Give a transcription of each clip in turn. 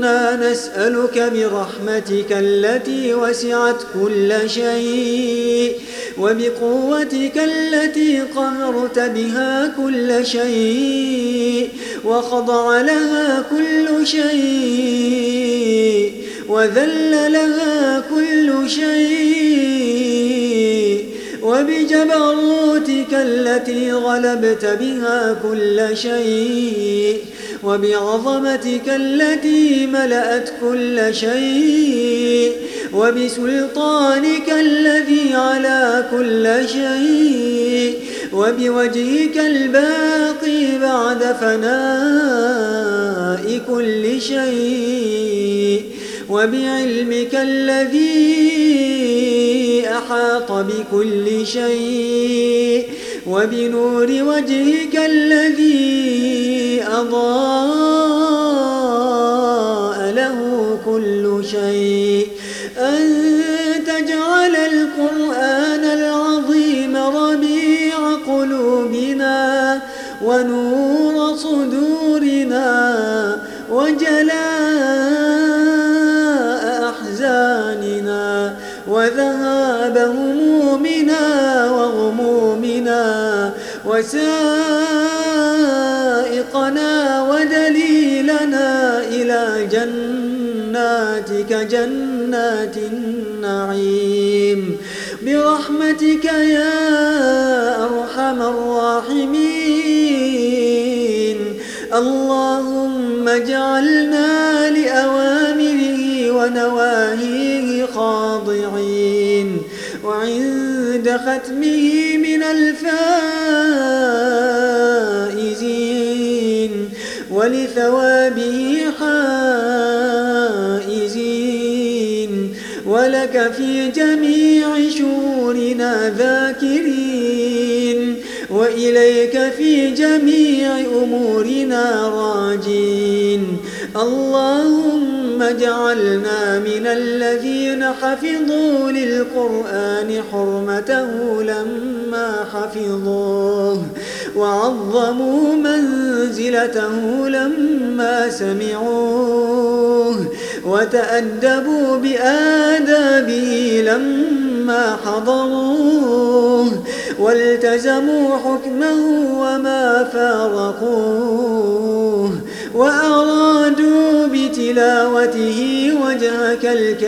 إنا نسألك برحمتك التي وسعت كل شيء وبقوتك التي قهرت بها كل شيء وخضع لها كل شيء وذل لها كل شيء وبجبروتك التي غلبت بها كل شيء وبعظمتك التي ملأت كل شيء وبسلطانك الذي على كل شيء وبوجهك الباقي بعد فناء كل شيء وبعلمك الذي أحاط بكل شيء وبنور وجهك الذي أضاء له كل شيء أن تجعل القرآن العظيم ربيع قلوبنا ونور صدورنا وجلاء أحزاننا وذهاب همومنا وغمومنا وسائقنا ودليلنا إلى جناتك جنات النعيم برحمتك يا أرحم الراحمين. اللهم اجعلنا لأوامره ونواهيه خاضعين وعند ختمه من الفائزين ولثوابه حائزين ولك في جميع شؤوننا ذاكرين وإليك في جميع أمورنا راجين. اللهم اجعلنا من الذين حفظوا للقرآن حرمته لما حفظوه وعظموا منزلته لما سمعوه وتأدبوا بآدابه لما حضروه والتزموا حكمه وما فارقوه وأرادوا بتلاوته وجهك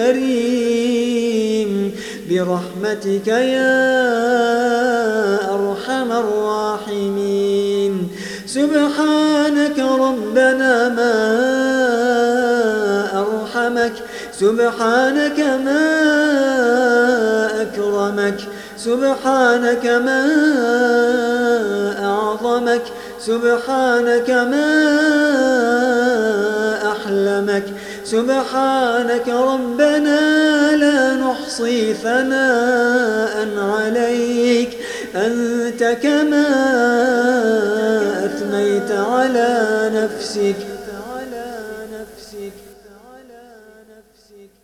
الكريم برحمتك يا أرحم الراحمين. سبحانك ربنا ما أرحمك سبحانك ما أكرمك سبحانك ما أعظمك سبحانك ما أحلمك سبحانك ربنا لا نحصي ثناء عليك أنت كما أثنيت على نفسك